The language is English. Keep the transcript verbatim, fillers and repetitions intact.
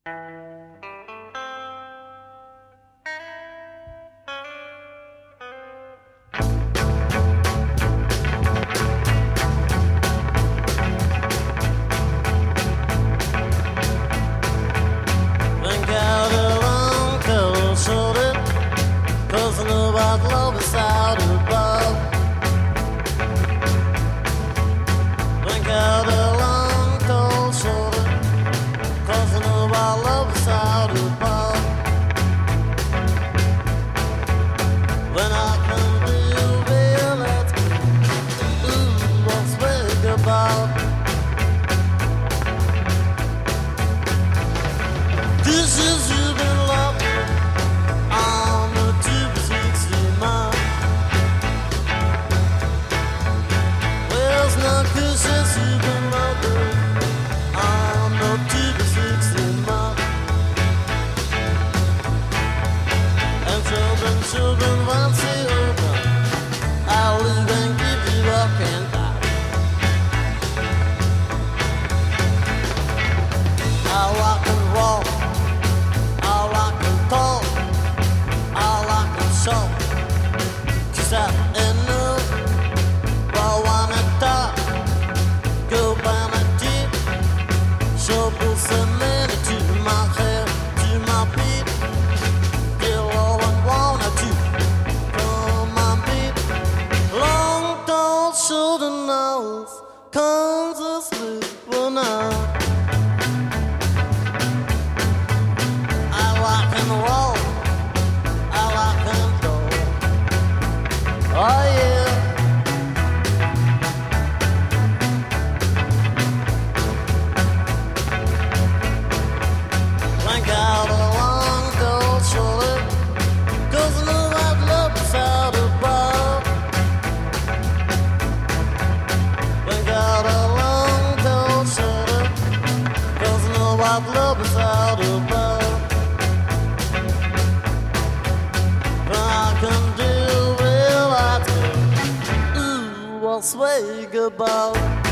Love is out above. Blink out a long cold shoulder, 'cause I know our love is out above. When I come to you, baby, let's go. Ooh, let's wake about. This is you've been loving on the two sixty mile. Where's no kisses you've been loving on the two sixty mile. And children, children, once they open, I'll leave and give you up and die. I'll rock and roll, I'll rock and talk, I'll rock and show. Just out and know, well, wanna talk, go by my jeep, show some money to my hair, to my feet. Get all I wanna do, come on, beat. Long, tall, shoulder nose, comes a sleep now. I rock and roll, I rock and roll. Oh yeah. Blank out a long cold shoulder, 'cause I know that love is out above. Blank out a long cold shoulder, 'cause I know that love is out above. I can do real, I do. Ooh, I'll sway goodbye.